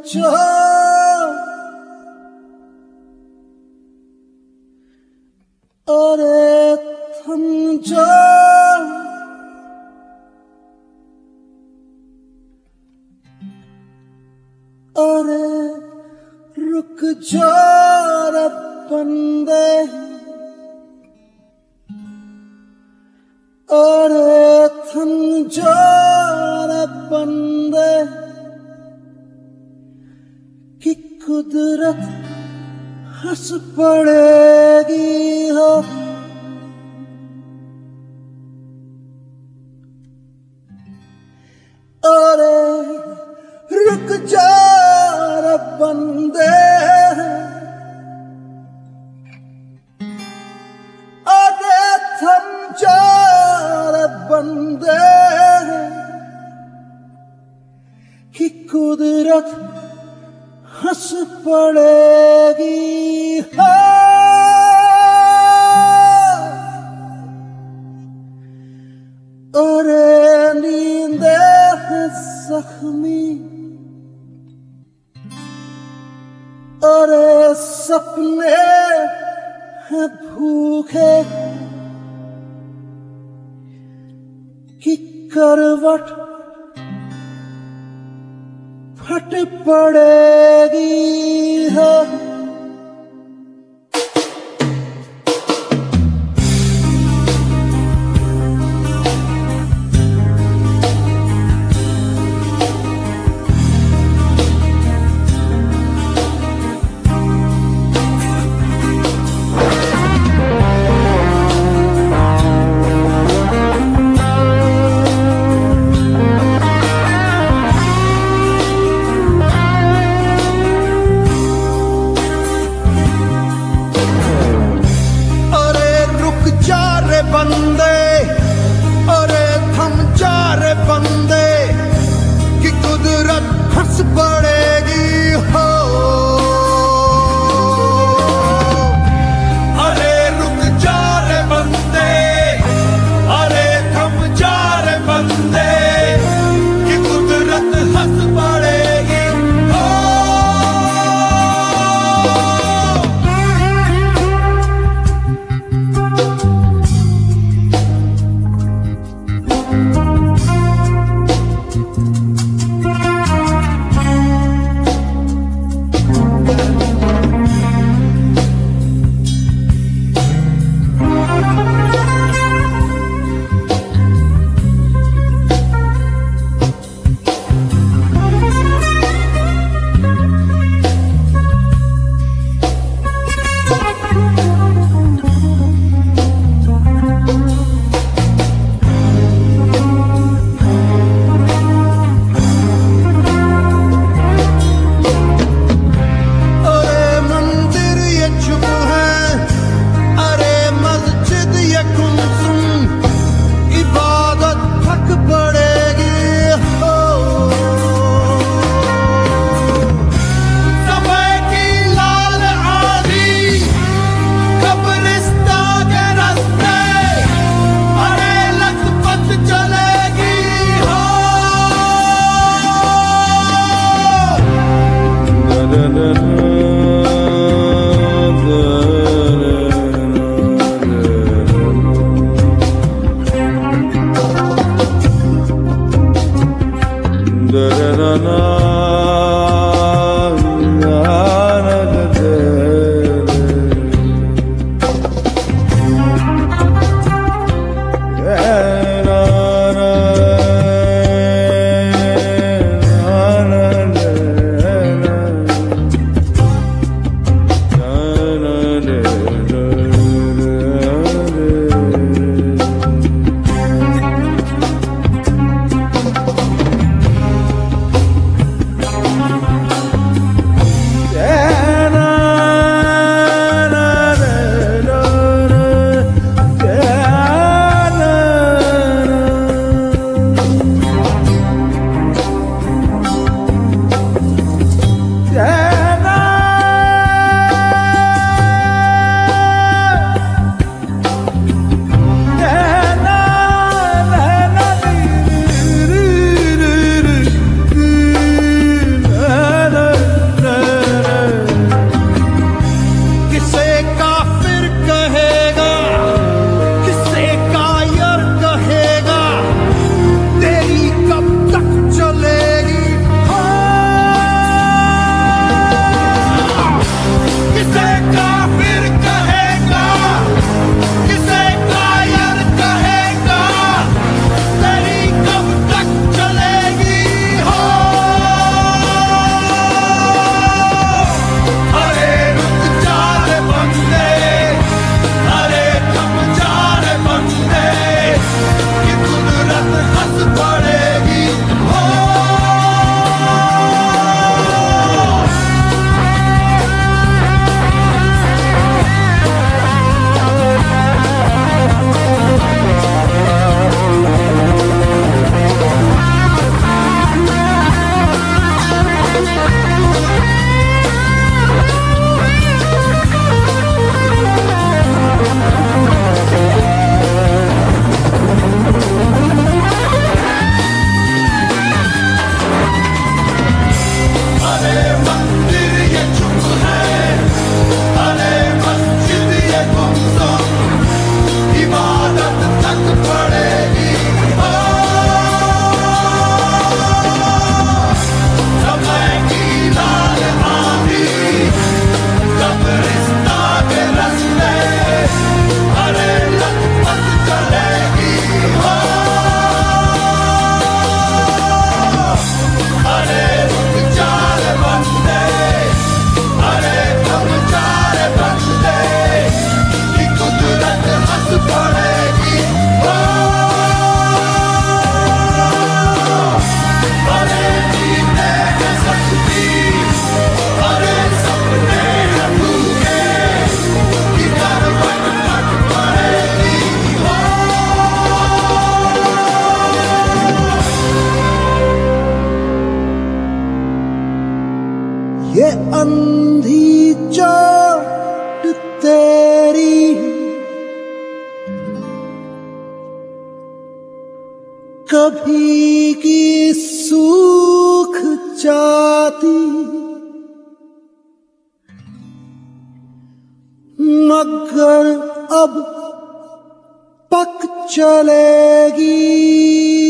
जा, अरे थम जा, अरे रुक जा रे बंदे, अरे थम जा रे बंदे, कि कुदरत हंस पड़ेगी हो। अरे रुक जा रे बंदे, अरे थम जा रे बंदे, कि कुदरत हंस पड़ेगी हो। अरे नींदे हैं जख्मी, अरे सपने हैं भूखे, कि करवट फट पड़ेगी है। बंदे, अरे थम जा रे बंदे, कि कुदरत हंस पड़ेगी हो। अरे रुक जा रे बंदे, अरे थम जा रे बंदे, कि कुदरत हंस पड़ेगी हो। कभी की सूख जाती मगर अब पक चलेगी।